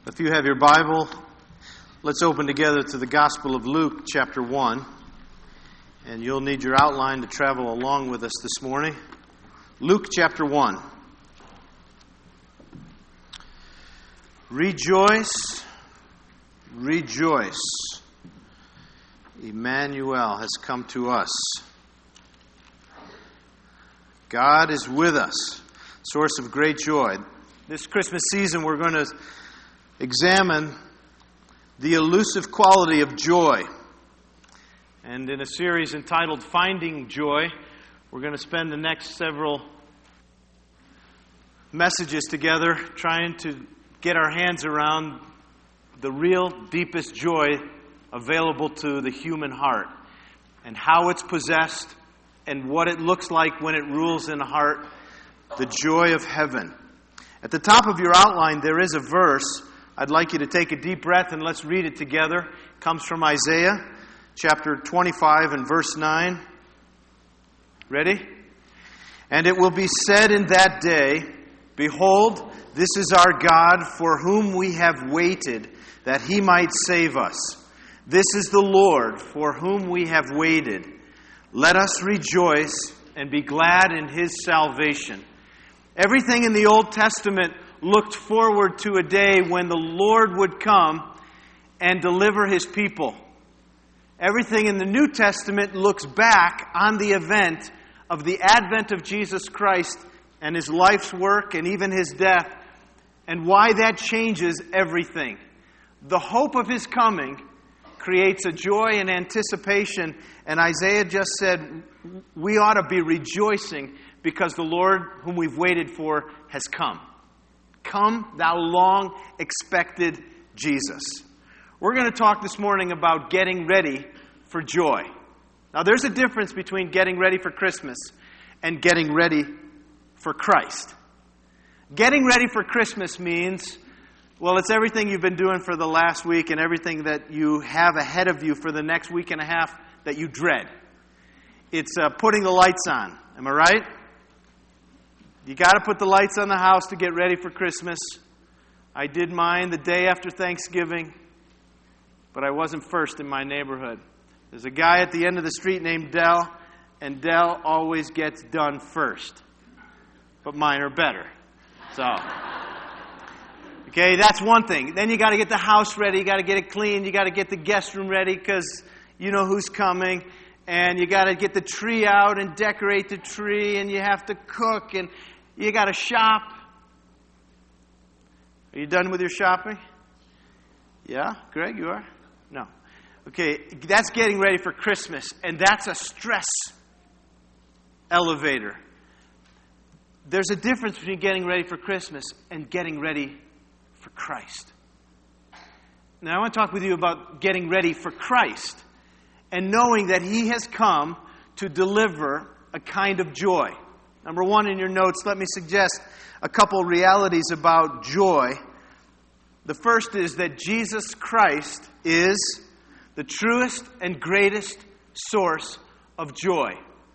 If you have your Bible, let's open together to the Gospel of Luke, chapter 1. And you'll need your outline to travel along with us this morning. Luke, chapter 1. Rejoice, rejoice. Emmanuel has come to us. God is with us, source of great joy. This Christmas season, we're going to examine the elusive quality of joy. And in a series entitled Finding Joy, we're going to spend the next several messages together trying to get our hands around the real deepest joy available to the human heart and how it's possessed and what it looks like when it rules in a heart, the joy of heaven. At the top of your outline, there is a verse. I'd like you to take a deep breath and let's read it together. It comes from Isaiah chapter 25 and verse 9. Ready? And it will be said in that day, Behold, this is our God for whom we have waited, that He might save us. This is the Lord for whom we have waited. Let us rejoice and be glad in His salvation. Everything in the Old Testament looked forward to a day when the Lord would come and deliver His people. Everything in the New Testament looks back on the event of the advent of Jesus Christ and His life's work and even His death, and why that changes everything. The hope of His coming creates a joy and anticipation, and Isaiah just said we ought to be rejoicing because the Lord whom we've waited for has come. Come, thou long-expected Jesus. We're going to talk this morning about getting ready for joy. Now, there's a difference between getting ready for Christmas and getting ready for Christ. Getting ready for Christmas means, well, it's everything you've been doing for the last week and everything that you have ahead of you for the next week and a half that you dread. It's putting the lights on. Am I right? You got to put the lights on the house to get ready for Christmas. I did mine the day after Thanksgiving, but I wasn't first in my neighborhood. There's a guy at the end of the street named Dell, and Dell always gets done first. But mine are better. So, okay, that's one thing. Then you got to get the house ready. You got to get it clean. You got to get the guest room ready because you know who's coming. And you got to get the tree out and decorate the tree, and you have to cook, and you got to shop. Are you done with your shopping? Yeah? Greg, you are? No. Okay, that's getting ready for Christmas, and that's a stress elevator. There's a difference between getting ready for Christmas and getting ready for Christ. Now, I want to talk with you about getting ready for Christ and knowing that He has come to deliver a kind of joy. Number one in your notes, let me suggest a couple realities about joy. The first is that Jesus Christ is the truest and greatest source of joy.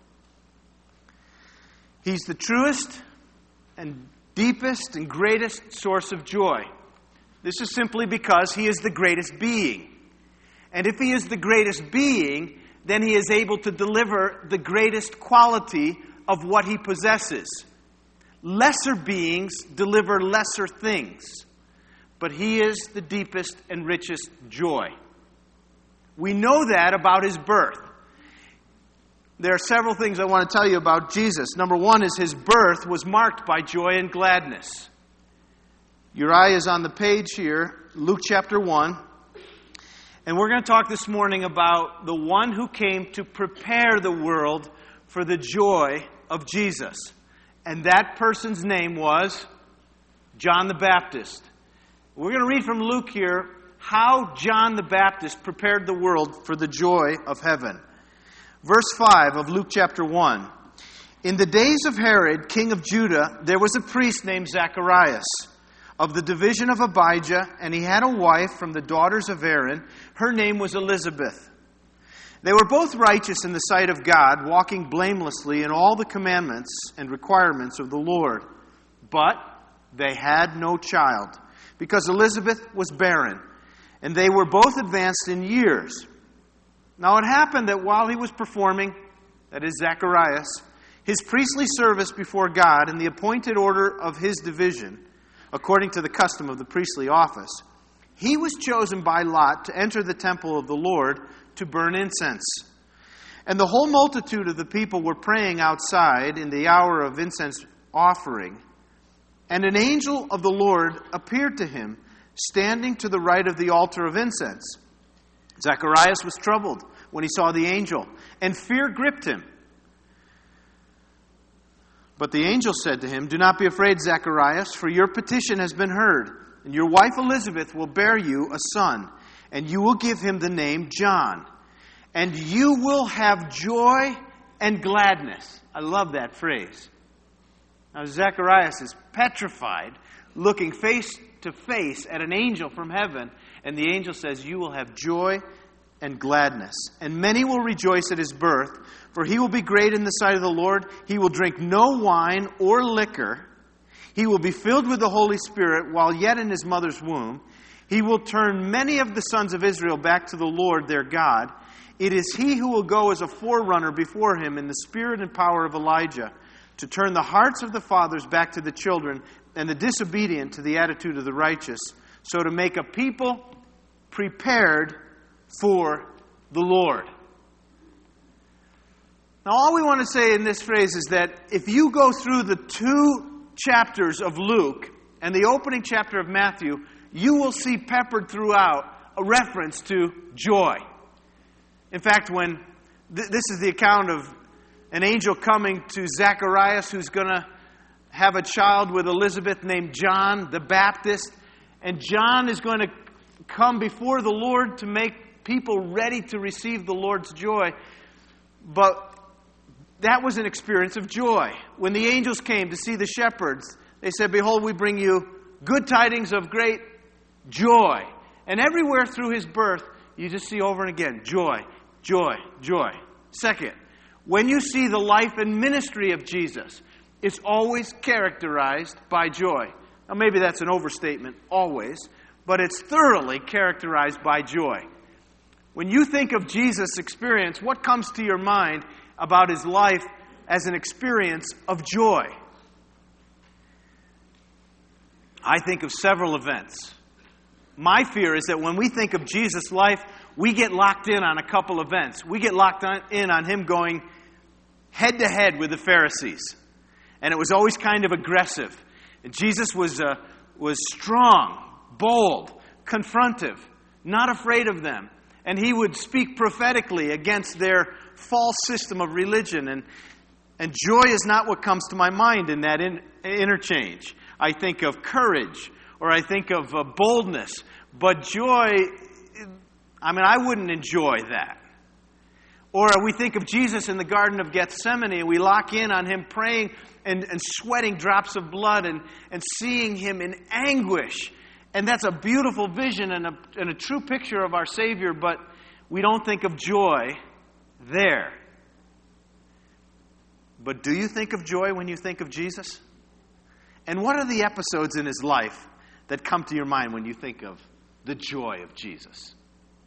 He's the truest and deepest and greatest source of joy. This is simply because He is the greatest being. And if He is the greatest being, then He is able to deliver the greatest quality of what He possesses. Lesser beings deliver lesser things, but He is the deepest and richest joy. We know that about His birth. There are several things I want to tell you about Jesus. Number one is His birth was marked by joy and gladness. Your eye is on the page here, Luke chapter 1. And we're going to talk this morning about the one who came to prepare the world for the joy of Jesus. And that person's name was John the Baptist. We're going to read from Luke here how John the Baptist prepared the world for the joy of heaven. Verse 5 of Luke chapter 1. In the days of Herod, king of Judah, there was a priest named Zacharias, of the division of Abijah, and he had a wife from the daughters of Aaron. Her name was Elizabeth. They were both righteous in the sight of God, walking blamelessly in all the commandments and requirements of the Lord. But they had no child, because Elizabeth was barren, and they were both advanced in years. Now it happened that while he was performing, that is Zacharias, his priestly service before God in the appointed order of his division, according to the custom of the priestly office, he was chosen by lot to enter the temple of the Lord to burn incense. And the whole multitude of the people were praying outside in the hour of incense offering. And an angel of the Lord appeared to him, standing to the right of the altar of incense. Zacharias was troubled when he saw the angel, and fear gripped him. But the angel said to him, "Do not be afraid, Zacharias, for your petition has been heard, and your wife Elizabeth will bear you a son, and you will give him the name John. And you will have joy and gladness." I love that phrase. Now Zacharias is petrified, looking face to face at an angel from heaven, and the angel says, "You will have joy and gladness. And many will rejoice at his birth, for he will be great in the sight of the Lord. He will drink no wine or liquor. He will be filled with the Holy Spirit while yet in his mother's womb. He will turn many of the sons of Israel back to the Lord their God. It is he who will go as a forerunner before him in the spirit and power of Elijah, to turn the hearts of the fathers back to the children and the disobedient to the attitude of the righteous, so to make a people prepared for the Lord." Now, all we want to say in this phrase is that if you go through the 2 chapters of Luke and the opening chapter of Matthew, you will see peppered throughout a reference to joy. In fact, when this is the account of an angel coming to Zacharias, who's going to have a child with Elizabeth named John the Baptist, and John is going to come before the Lord to make people ready to receive the Lord's joy. But that was an experience of joy. When the angels came to see the shepherds, they said, "Behold, we bring you good tidings of great joy." And everywhere through his birth, you just see over and again, joy, joy, joy. Second, when you see the life and ministry of Jesus, it's always characterized by joy. Now maybe that's an overstatement, always, but it's thoroughly characterized by joy. When you think of Jesus' experience, what comes to your mind about his life as an experience of joy? I think of several events. My fear is that when we think of Jesus' life, we get locked in on a couple events. We get locked in on him going head to head with the Pharisees. And it was always kind of aggressive. And Jesus was strong, bold, confrontive, not afraid of them. And he would speak prophetically against their false system of religion. And joy is not what comes to my mind in that interchange. I think of courage, or I think of boldness. But joy, I wouldn't enjoy that. Or we think of Jesus in the Garden of Gethsemane, and we lock in on him praying and sweating drops of blood and seeing him in anguish. And that's a beautiful vision and a true picture of our Savior, but we don't think of joy there. But do you think of joy when you think of Jesus? And what are the episodes in his life that come to your mind when you think of the joy of Jesus?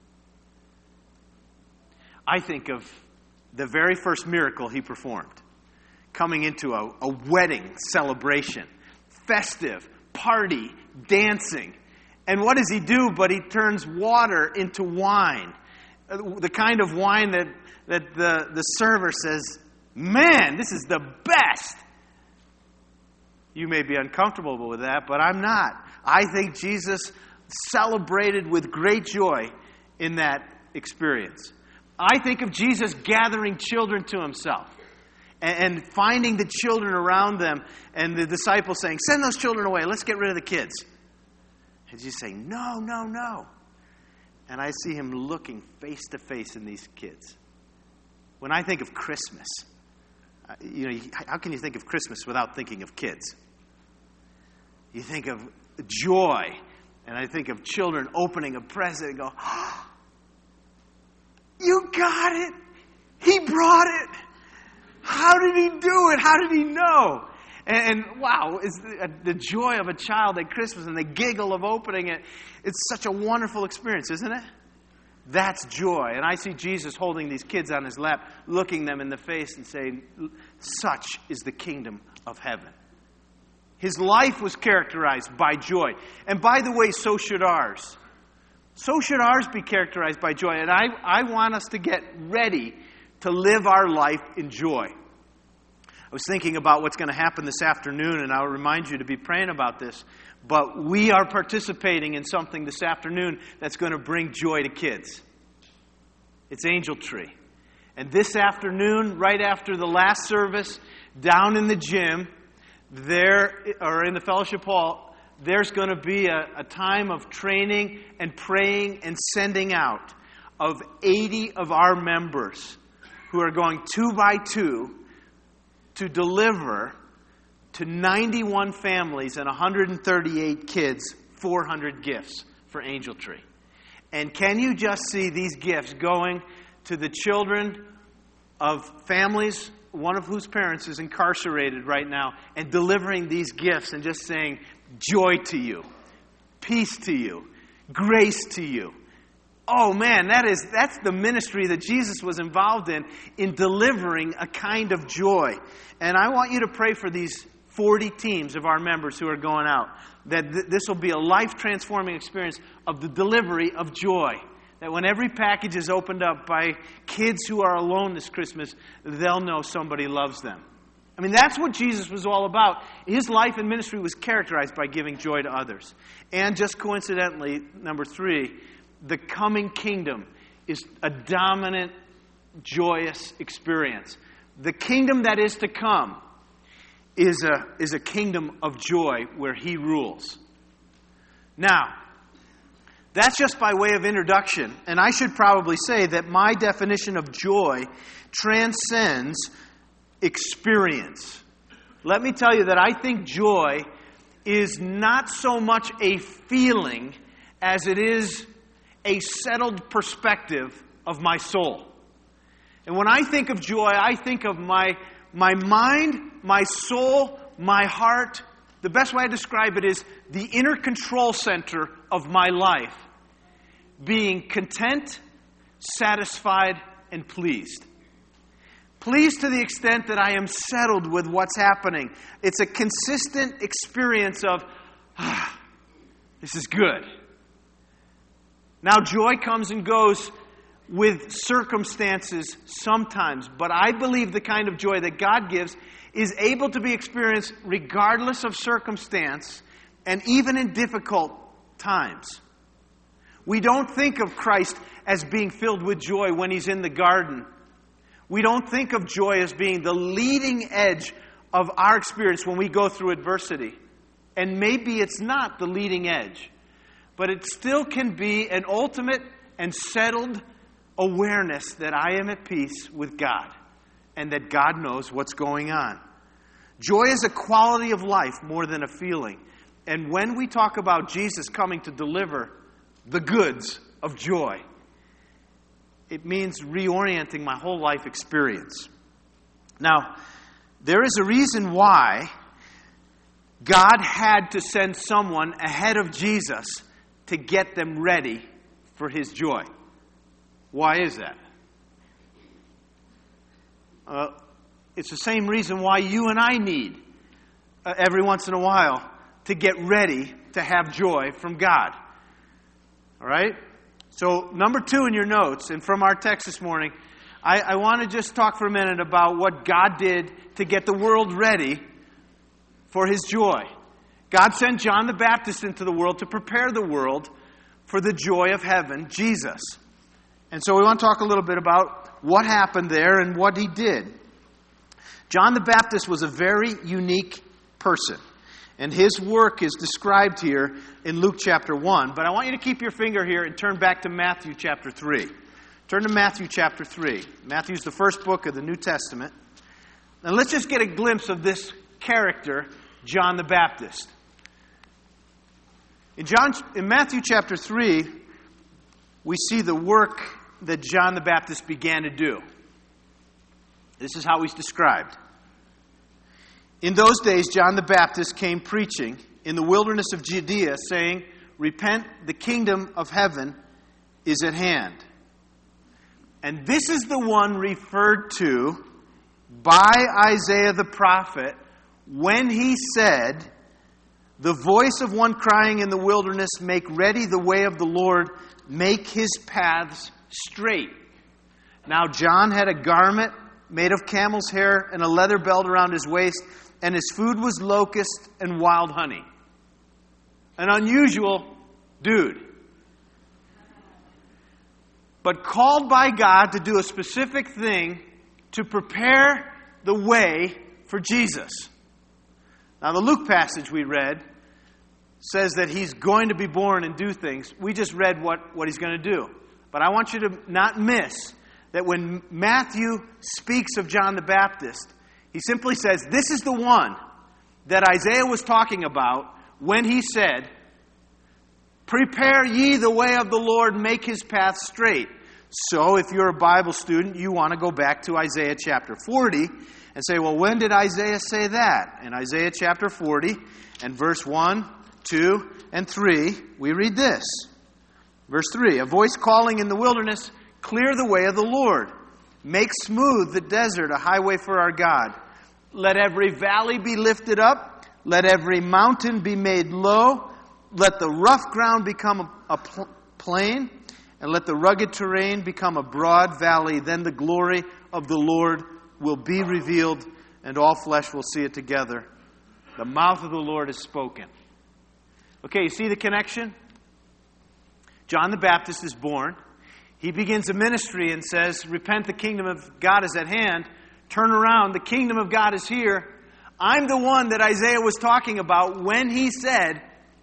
I think of the very first miracle he performed, coming into a wedding celebration, festive, party, dancing. And what does he do? But he turns water into wine. The kind of wine that the server says, "Man, this is the best." You may be uncomfortable with that, but I'm not. I think Jesus celebrated with great joy in that experience. I think of Jesus gathering children to himself and finding the children around them, and the disciples saying, "Send those children away. Let's get rid of the kids." And Jesus saying, "No, no, no." And I see him looking face to face in these kids. When I think of Christmas, how can you think of Christmas without thinking of kids? You think of joy, and I think of children opening a present and go, "Oh, you got it! He brought it! How did he do it? How did he know?" And wow, it's the joy of a child at Christmas and the giggle of opening it. It's such a wonderful experience, isn't it? That's joy. And I see Jesus holding these kids on his lap, looking them in the face and saying, such is the kingdom of heaven. His life was characterized by joy. And by the way, so should ours. So should ours be characterized by joy. And I want us to get ready to live our life in joy. I was thinking about what's going to happen this afternoon, and I'll remind you to be praying about this. But we are participating in something this afternoon that's going to bring joy to kids. It's Angel Tree. And this afternoon, right after the last service, down in the gym, or in the fellowship hall, there's going to be a time of training and praying and sending out of 80 of our members who are going 2 by 2 to deliver to 91 families and 138 kids 400 gifts for Angel Tree. And can you just see these gifts going to the children of families, one of whose parents is incarcerated right now, and delivering these gifts and just saying, joy to you, peace to you, grace to you. Oh man, that's the ministry that Jesus was involved in delivering a kind of joy. And I want you to pray for these 40 teams of our members who are going out, that this will be a life-transforming experience of the delivery of joy. That when every package is opened up by kids who are alone this Christmas, they'll know somebody loves them. I mean, that's what Jesus was all about. His life and ministry was characterized by giving joy to others. And just coincidentally, number 3, the coming kingdom is a dominant, joyous experience. The kingdom that is to come is a kingdom of joy where He rules. Now, that's just by way of introduction. And I should probably say that my definition of joy transcends experience. Let me tell you that I think joy is not so much a feeling as it is a settled perspective of my soul. And when I think of joy, I think of my mind, my soul, my heart. The best way I describe it is the inner control center of my life being content, satisfied, and pleased. Pleased to the extent that I am settled with what's happening. It's a consistent experience of, this is good. Now, joy comes and goes with circumstances sometimes, but I believe the kind of joy that God gives is able to be experienced regardless of circumstance and even in difficult times. We don't think of Christ as being filled with joy when He's in the garden. We don't think of joy as being the leading edge of our experience when we go through adversity. And maybe it's not the leading edge, but it still can be an ultimate and settled awareness that I am at peace with God and that God knows what's going on. Joy is a quality of life more than a feeling. And when we talk about Jesus coming to deliver the goods of joy, it means reorienting my whole life experience. Now, there is a reason why God had to send someone ahead of Jesus to get them ready for His joy. Why is that? It's the same reason why you and I need, every once in a while, to get ready to have joy from God. All right? So, number 2 in your notes, and from our text this morning, I want to just talk for a minute about what God did to get the world ready for His joy. God sent John the Baptist into the world to prepare the world for the joy of heaven, Jesus. And so we want to talk a little bit about what happened there and what He did. John the Baptist was a very unique person. And his work is described here in Luke chapter 1. But I want you to keep your finger here and turn back to Matthew chapter 3. Turn to Matthew chapter 3. Matthew's the first book of the New Testament. And let's just get a glimpse of this character, John the Baptist. In Matthew chapter 3, we see the work that John the Baptist began to do. This is how he's described. In those days, John the Baptist came preaching in the wilderness of Judea, saying, "Repent, the kingdom of heaven is at hand." And this is the one referred to by Isaiah the prophet when he said, "The voice of one crying in the wilderness, make ready the way of the Lord, make his paths straight." Now John had a garment made of camel's hair and a leather belt around his waist, and his food was locust and wild honey. An unusual dude. But called by God to do a specific thing to prepare the way for Jesus. Now the Luke passage we read says that he's going to be born and do things. We just read what he's going to do. But I want you to not miss that when Matthew speaks of John the Baptist, he simply says, this is the one that Isaiah was talking about when he said, "Prepare ye the way of the Lord, make his path straight." So if you're a Bible student, you want to go back to Isaiah chapter 40 and say, well, when did Isaiah say that? In Isaiah chapter 40 and verse 1, 2, and 3, we read this. Verse 3, "A voice calling in the wilderness, clear the way of the Lord. Make smooth the desert, a highway for our God. Let every valley be lifted up. Let every mountain be made low. Let the rough ground become a plain. And let the rugged terrain become a broad valley. Then the glory of the Lord will be revealed, and all flesh will see it together. The mouth of the Lord has spoken." Okay, you see the connection? John the Baptist is born. He begins a ministry and says, "Repent, the kingdom of God is at hand. Turn around, the kingdom of God is here." I'm the one that Isaiah was talking about when he said,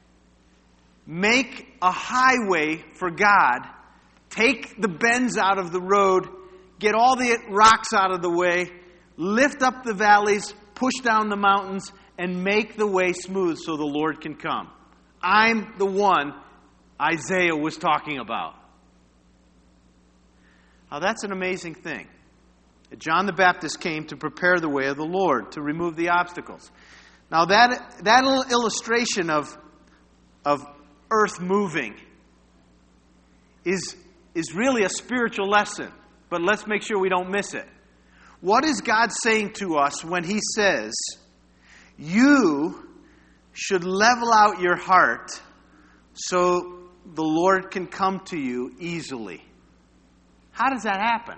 "Make a highway for God. Take the bends out of the road. Get all the rocks out of the way. Lift up the valleys. Push down the mountains. And make the way smooth so the Lord can come." I'm the one Isaiah was talking about. Now that's an amazing thing. John the Baptist came to prepare the way of the Lord, to remove the obstacles. Now that little illustration of earth moving is really a spiritual lesson, but let's make sure we don't miss it. What is God saying to us when He says, you should level out your heart so the Lord can come to you easily? How does that happen?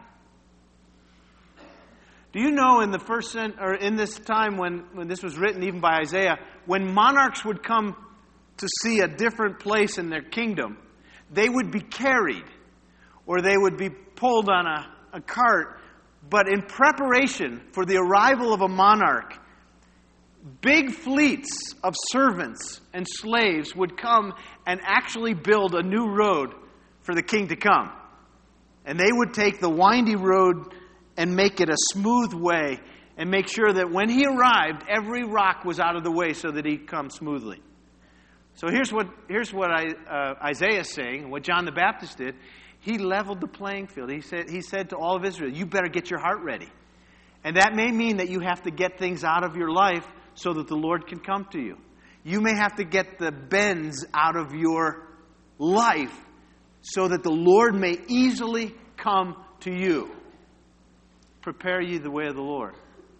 Do you know in this time when this was written, even by Isaiah, when monarchs would come to see a different place in their kingdom, they would be carried or they would be pulled on a cart. But in preparation for the arrival of a monarch, big fleets of servants and slaves would come and actually build a new road for the king to come. And they would take the windy road and make it a smooth way and make sure that when he arrived, every rock was out of the way so that he'd come smoothly. So here's what Isaiah is saying, what John the Baptist did. He leveled the playing field. He said to all of Israel, you better get your heart ready. And that may mean that you have to get things out of your life so that the Lord can come to you. You may have to get the bends out of your life so that the Lord may easily come to you. Prepare ye the way of the Lord.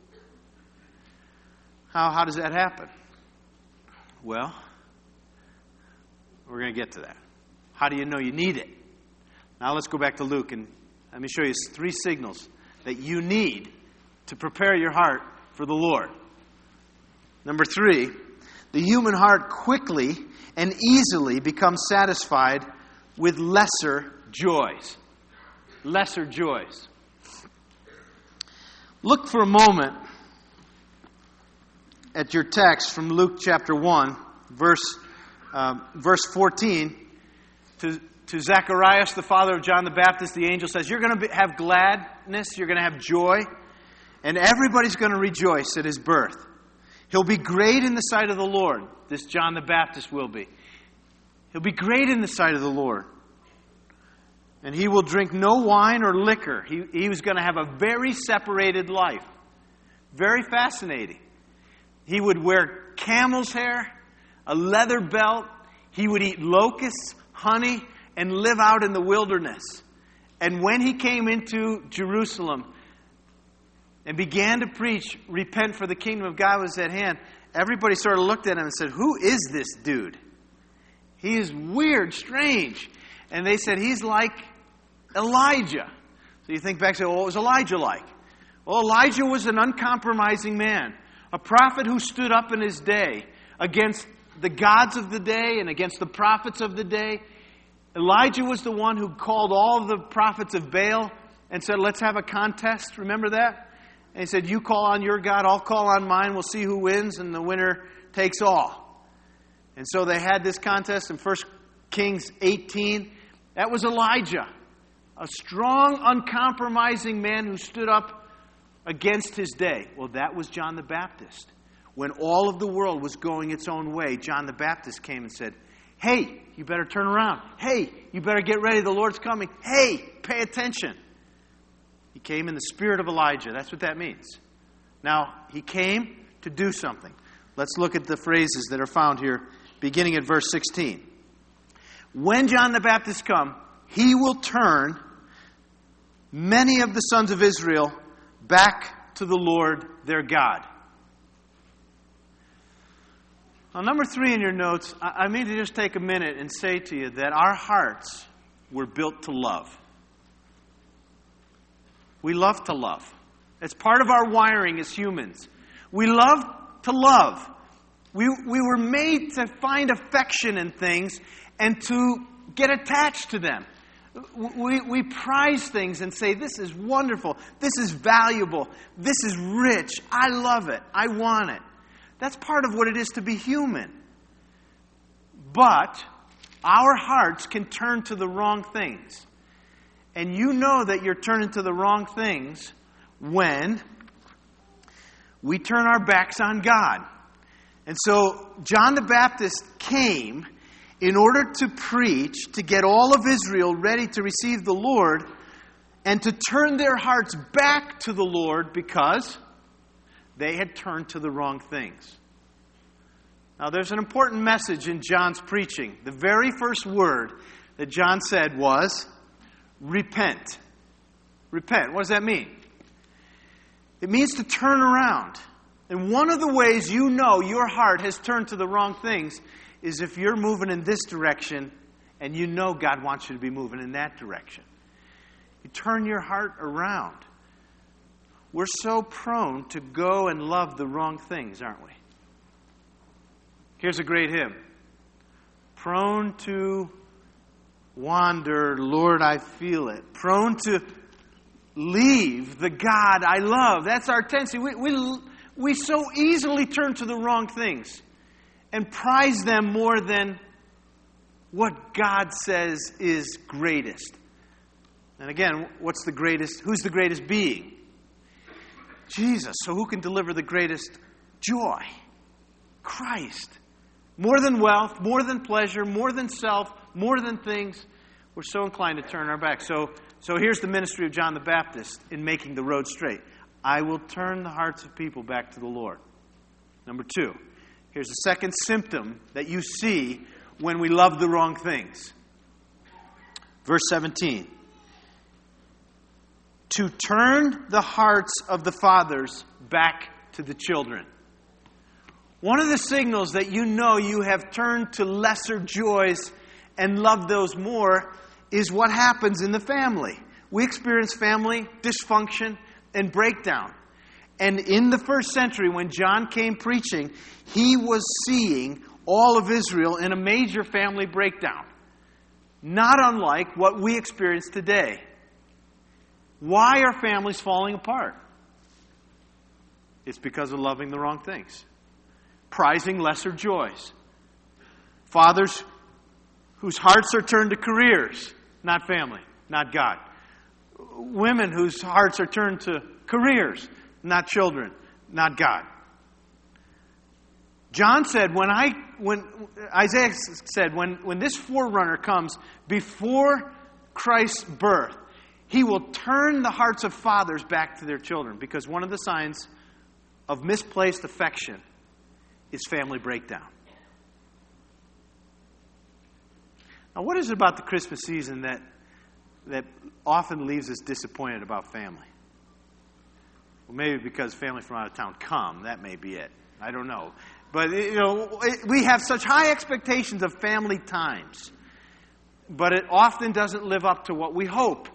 How does that happen? Well, we're going to get to that. How do you know you need it? Now let's go back to Luke and let me show you 3 signals that you need to prepare your heart for the Lord. Number 3, the human heart quickly and easily becomes satisfied with lesser joys. Lesser joys. Look for a moment at your text from Luke chapter 1, verse 14. To Zacharias, the father of John the Baptist, the angel says, you're going to have gladness, you're going to have joy, and everybody's going to rejoice at his birth. He'll be great in the sight of the Lord. This John the Baptist will be. He'll be great in the sight of the Lord. And he will drink no wine or liquor. He was going to have a very separated life. Very fascinating. He would wear camel's hair, a leather belt. He would eat locusts, honey, and live out in the wilderness. And when he came into Jerusalem and began to preach, repent for the kingdom of God was at hand, everybody sort of looked at him and said, who is this dude? He is weird, strange. And they said, he's like Elijah. So you think back and say, well, what was Elijah like? Well, Elijah was an uncompromising man, a prophet who stood up in his day against the gods of the day and against the prophets of the day. Elijah was the one who called all of the prophets of Baal and said, let's have a contest. Remember that? And he said, you call on your God, I'll call on mine. We'll see who wins, and the winner takes all. And so they had this contest in 1 Kings 18. That was Elijah, a strong, uncompromising man who stood up against his day. Well, that was John the Baptist. When all of the world was going its own way, John the Baptist came and said, hey, you better turn around. Hey, you better get ready. The Lord's coming. Hey, pay attention. He came in the spirit of Elijah. That's what that means. Now, he came to do something. Let's look at the phrases that are found here, beginning at verse 16. When John the Baptist come, he will turn many of the sons of Israel back to the Lord their God. Now, number 3 in your notes, I mean to just take a minute and say to you that our hearts were built to love. We love to love. It's part of our wiring as humans. We love to love. We were made to find affection in things and to get attached to them. We prize things and say, this is wonderful, this is valuable, this is rich, I love it, I want it. That's part of what it is to be human. But our hearts can turn to the wrong things. And you know that you're turning to the wrong things when we turn our backs on God. And so John the Baptist came in order to preach, to get all of Israel ready to receive the Lord, and to turn their hearts back to the Lord because they had turned to the wrong things. Now, there's an important message in John's preaching. The very first word that John said was, repent. Repent. What does that mean? It means to turn around. And one of the ways you know your heart has turned to the wrong things is if you're moving in this direction and you know God wants you to be moving in that direction. You turn your heart around. We're so prone to go and love the wrong things, aren't we? Here's a great hymn. Prone to wander, Lord, I feel it. Prone to leave the God I love. That's our tendency. We so easily turn to the wrong things and prize them more than what God says is greatest. And again, what's the greatest? Who's the greatest being? Jesus. So who can deliver the greatest joy? Christ. More than wealth, more than pleasure, more than self, more than things. We're so inclined to turn our back. So here's the ministry of John the Baptist in making the road straight. I will turn the hearts of people back to the Lord. Number 2. Here's the second symptom that you see when we love the wrong things. Verse 17. To turn the hearts of the fathers back to the children. One of the signals that you know you have turned to lesser joys and love those more is what happens in the family. We experience family dysfunction and breakdown. And in the first century, when John came preaching, he was seeing all of Israel in a major family breakdown. Not unlike what we experience today. Why are families falling apart? It's because of loving the wrong things. Prizing lesser joys. Fathers whose hearts are turned to careers, not family, not God. Women whose hearts are turned to careers, not children, not God. John said, when Isaiah said, when this forerunner comes before Christ's birth, he will turn the hearts of fathers back to their children. Because one of the signs of misplaced affection is family breakdown. Now, what is it about the Christmas season that often leaves us disappointed about family? Well, maybe because family from out of town come. That may be it. I don't know. But, we have such high expectations of family times. But it often doesn't live up to what we hope.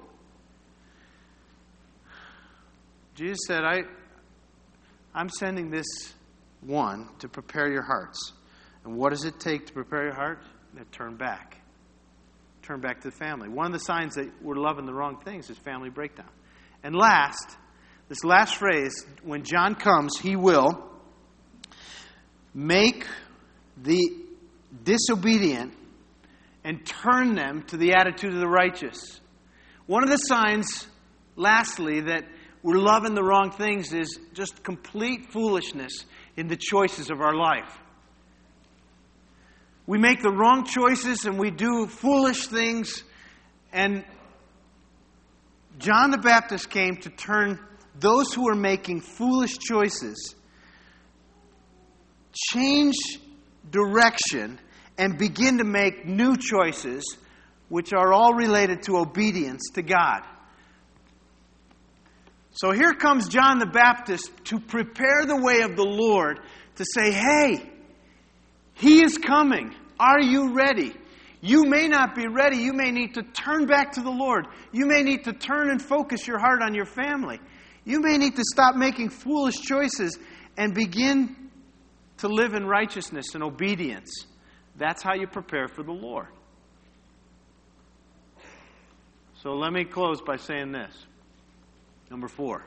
Jesus said, I'm sending this one to prepare your hearts. And what does it take to prepare your heart? Turn back. Turn back to the family. One of the signs that we're loving the wrong things is family breakdown. And this last phrase, when John comes, he will make the disobedient and turn them to the attitude of the righteous. One of the signs, lastly, that we're loving the wrong things is just complete foolishness in the choices of our life. We make the wrong choices and we do foolish things. And John the Baptist came to turn those who are making foolish choices, change direction, and begin to make new choices, which are all related to obedience to God. So here comes John the Baptist to prepare the way of the Lord, to say, hey, He is coming. Are you ready? You may not be ready. You may need to turn back to the Lord. You may need to turn and focus your heart on your family. You may need to stop making foolish choices and begin to live in righteousness and obedience. That's how you prepare for the Lord. So let me close by saying this. Number 4.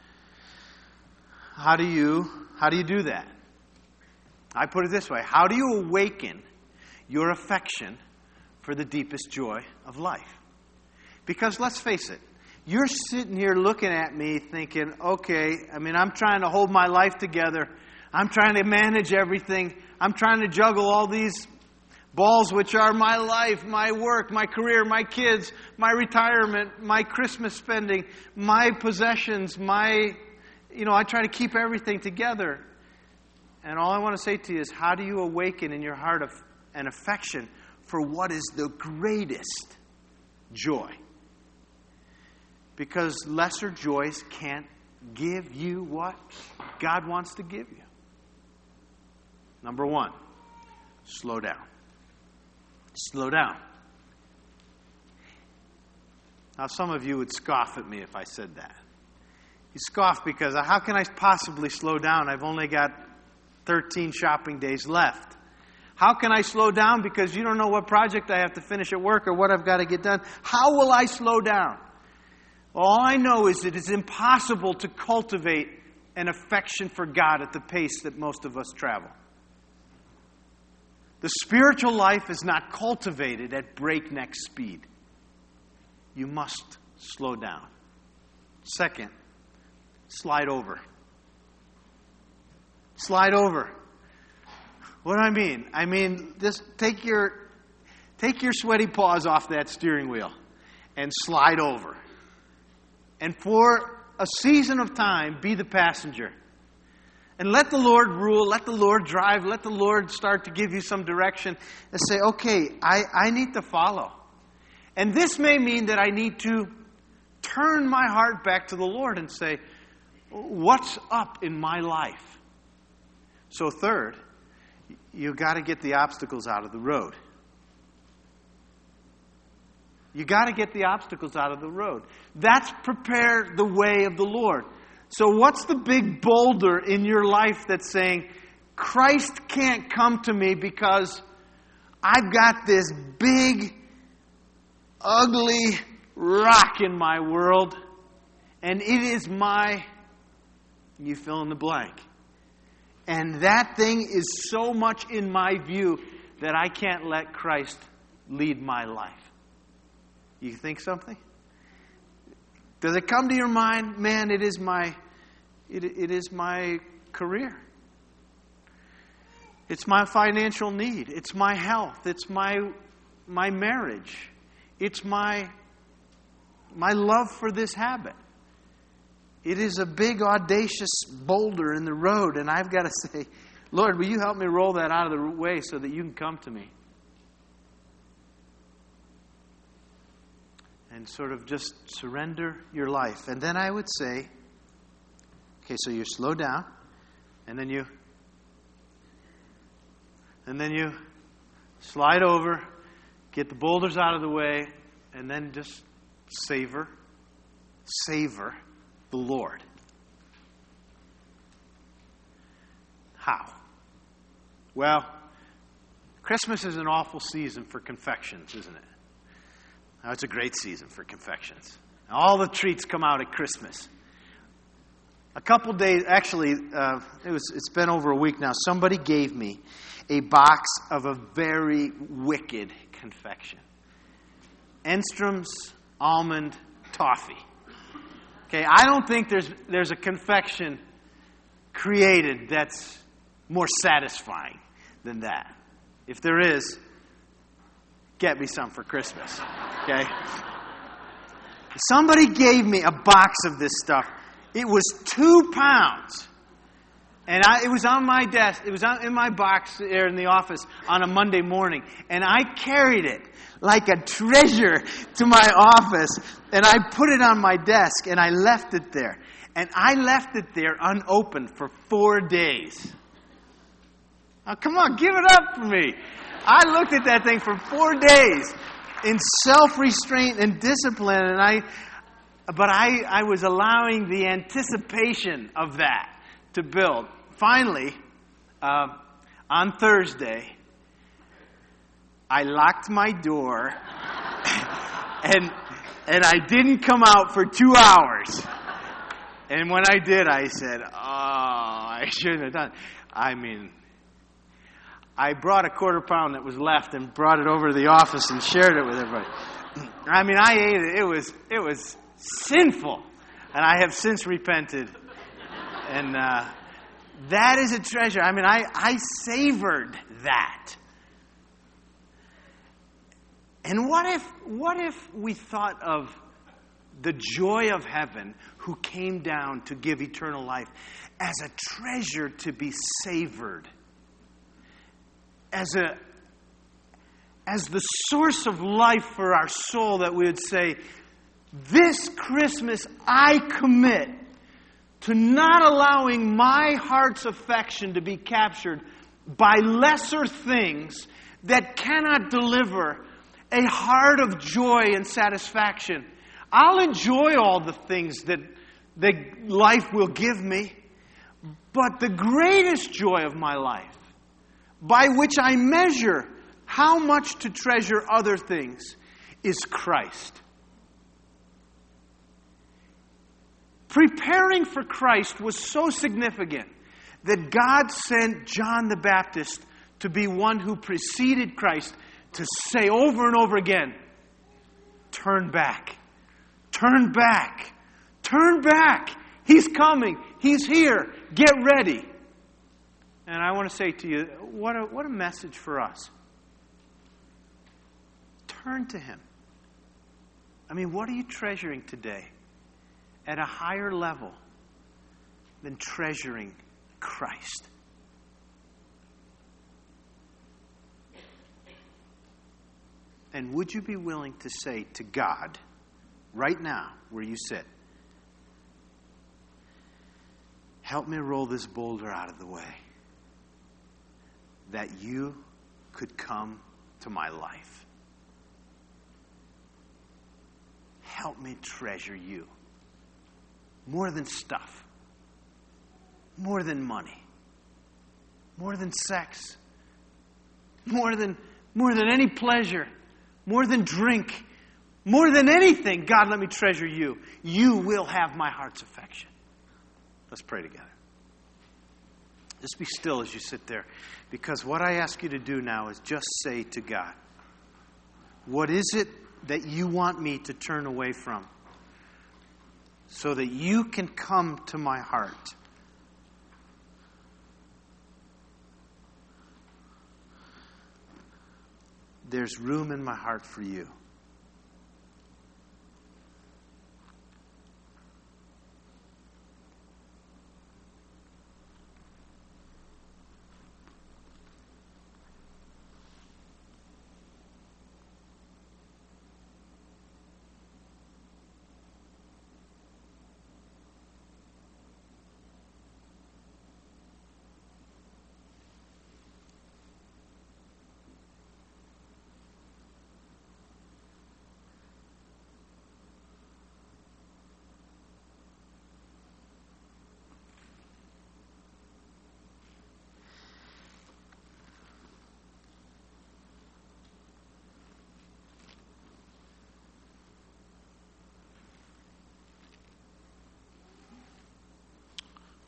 How do you do that? I put it this way. How do you awaken your affection for the deepest joy of life? Because let's face it, you're sitting here looking at me thinking, okay, I'm trying to hold my life together. I'm trying to manage everything. I'm trying to juggle all these balls which are my life, my work, my career, my kids, my retirement, my Christmas spending, my possessions, I try to keep everything together. And all I want to say to you is, how do you awaken in your heart an affection for what is the greatest joy? Because lesser joys can't give you what God wants to give you. Number 1, slow down. Slow down. Now, some of you would scoff at me if I said that. You scoff because how can I possibly slow down? I've only got 13 shopping days left. How can I slow down? Because you don't know what project I have to finish at work or what I've got to get done. How will I slow down? All I know is it is impossible to cultivate an affection for God at the pace that most of us travel. The spiritual life is not cultivated at breakneck speed. You must slow down. Second, slide over. Slide over. What do I mean? Just take your sweaty paws off that steering wheel and slide over. And for a season of time, be the passenger. And let the Lord rule, let the Lord drive, let the Lord start to give you some direction and say, okay, I need to follow. And this may mean that I need to turn my heart back to the Lord and say, what's up in my life? So third, you got to get the obstacles out of the road. You got to get the obstacles out of the road. That's prepare the way of the Lord. So what's the big boulder in your life that's saying, Christ can't come to me because I've got this big, ugly rock in my world, and it is you fill in the blank. And that thing is so much in my view that I can't let Christ lead my life. You think something? Does it come to your mind? Man, it is my career. It's my financial need. It's my health. It's my marriage. It's my love for this habit. It is a big, audacious boulder in the road, and I've got to say, Lord, will you help me roll that out of the way so that you can come to me? And sort of just surrender your life. And then I would say, okay, so you slow down, and then you slide over, get the boulders out of the way, and then just savor the Lord. How? Well, Christmas is an awful season for confections, isn't it? Now, it's a great season for confections. All the treats come out at Christmas. A couple days, actually, it's been over a week now. Somebody gave me a box of a very wicked confection. Enstrom's almond toffee. Okay, I don't think there's a confection created that's more satisfying than that. If there is, get me some for Christmas. Okay? Somebody gave me a box of this stuff. It was 2 pounds. And it was on my desk. It was in my box there in the office on a Monday morning. And I carried it like a treasure to my office. And I put it on my desk and I left it there. And I left it there unopened for 4 days. Oh, come on, give it up for me. I looked at that thing for 4 days in self-restraint and discipline, and I was allowing the anticipation of that to build. Finally, on Thursday, I locked my door, and I didn't come out for 2 hours. And when I did, I said, "Oh, I shouldn't have done." I brought a quarter pound that was left and brought it over to the office and shared it with everybody. I ate it. It was sinful. And I have since repented. And that is a treasure. I savored that. And what if we thought of the joy of heaven who came down to give eternal life as a treasure to be savored? As the source of life for our soul, that we would say, this Christmas I commit to not allowing my heart's affection to be captured by lesser things that cannot deliver a heart of joy and satisfaction. I'll enjoy all the things that life will give me, but the greatest joy of my life, by which I measure how much to treasure other things, is Christ. Preparing for Christ was so significant that God sent John the Baptist to be one who preceded Christ to say over and over again, turn back, turn back, turn back. He's coming. He's here. Get ready. And I want to say to you, what a message for us. Turn to Him. What are you treasuring today at a higher level than treasuring Christ? And would you be willing to say to God, right now, where you sit, help me roll this boulder out of the way, that you could come to my life. Help me treasure you more than stuff, more than money, more than sex, more than any pleasure, more than drink, more than anything. God, let me treasure you. You will have my heart's affection. Let's pray together. Just be still as you sit there. Because what I ask you to do now is just say to God, what is it that you want me to turn away from so that you can come to my heart? There's room in my heart for you.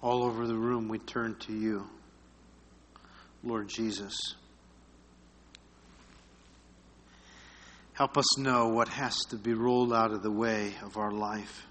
All over the room, we turn to you, Lord Jesus. Help us know what has to be rolled out of the way of our life,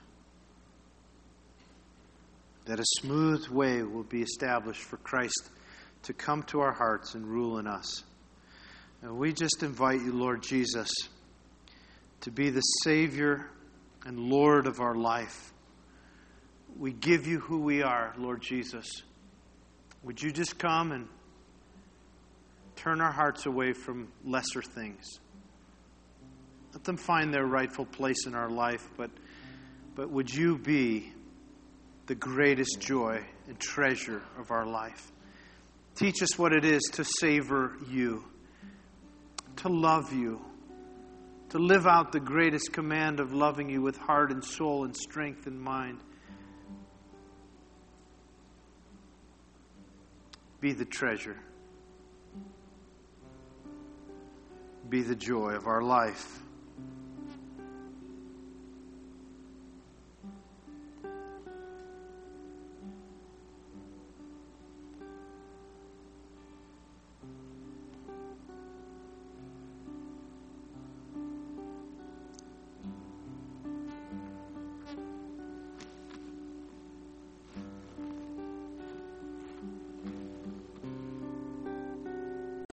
that a smooth way will be established for Christ to come to our hearts and rule in us. And we just invite you, Lord Jesus, to be the Savior and Lord of our life. We give you who we are, Lord Jesus. Would you just come and turn our hearts away from lesser things? Let them find their rightful place in our life, but would you be the greatest joy and treasure of our life? Teach us what it is to savor you, to love you, to live out the greatest command of loving you with heart and soul and strength and mind. Be the treasure. Be the joy of our life.